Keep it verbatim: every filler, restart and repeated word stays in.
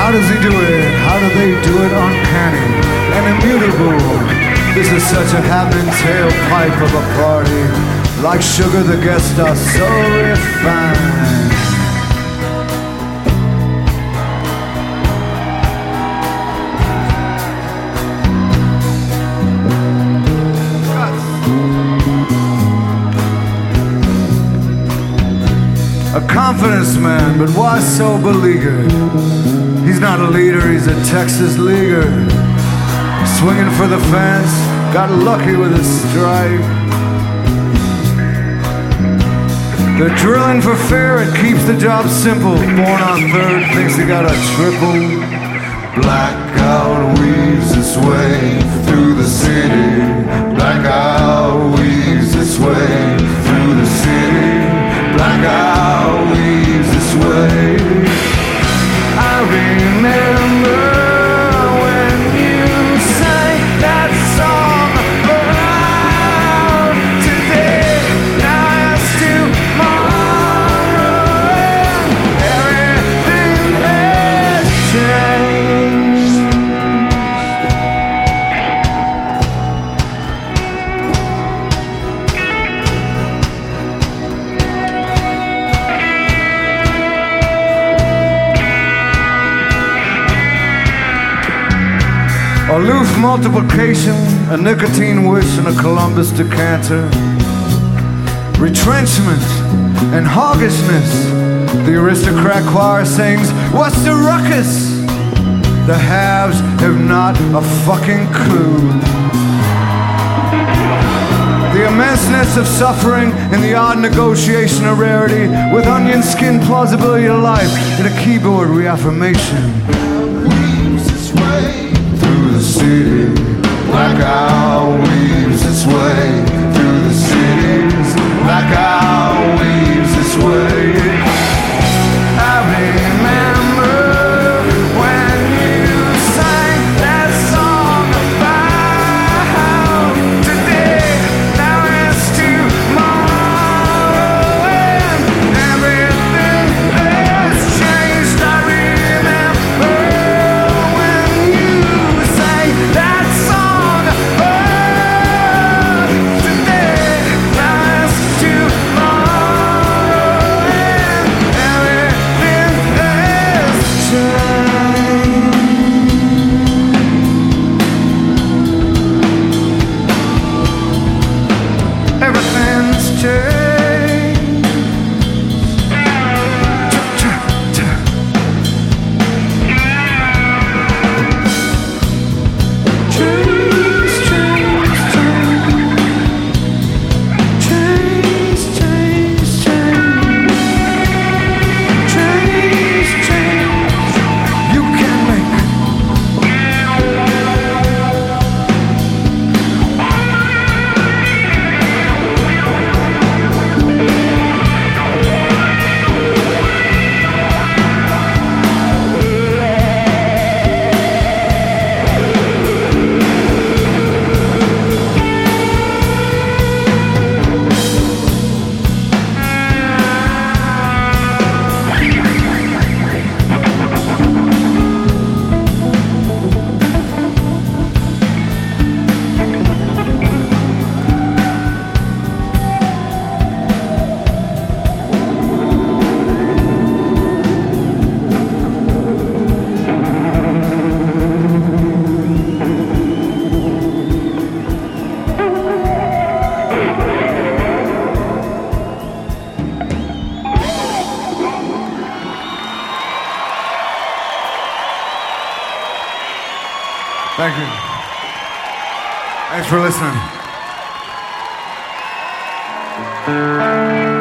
How does he do it? How do they do it? Uncanny and immutable. This is such a happening tailpipe of a party. Like sugar, the guests are so refined. A confidence man, but why so beleaguered? He's not a leader, he's a Texas leaguer. Swinging for the fence, got lucky with his strike. They're drilling for fair, it keeps the job simple. Born on third, thinks he got a triple. Blackout weaves its way through the city. Blackout weaves its way through the city. Blackout weaves its way. I remember when you sang that song around today. Now it's tomorrow and everything has changed. Aloof multiplication, a nicotine wish and a Columbus decanter. Retrenchment and hoggishness. The aristocrat choir sings, "What's the ruckus?" The haves have not a fucking clue. The immenseness of suffering and the odd negotiation of rarity with onion skin plausibility of life and a keyboard reaffirmation. Weaves its way through the city. Blackout weaves its way through the cities. Blackout weaves its way. I remember when you sang that song about today. Now it's tomorrow and everything has changed. I remember when you sang that song about today. Now it's tomorrow and everything has changed. Everything's changed. Cha-cha-cha. Change, change, change. Change, change, change. Change, change. You can make. Thank you. Thanks for listening.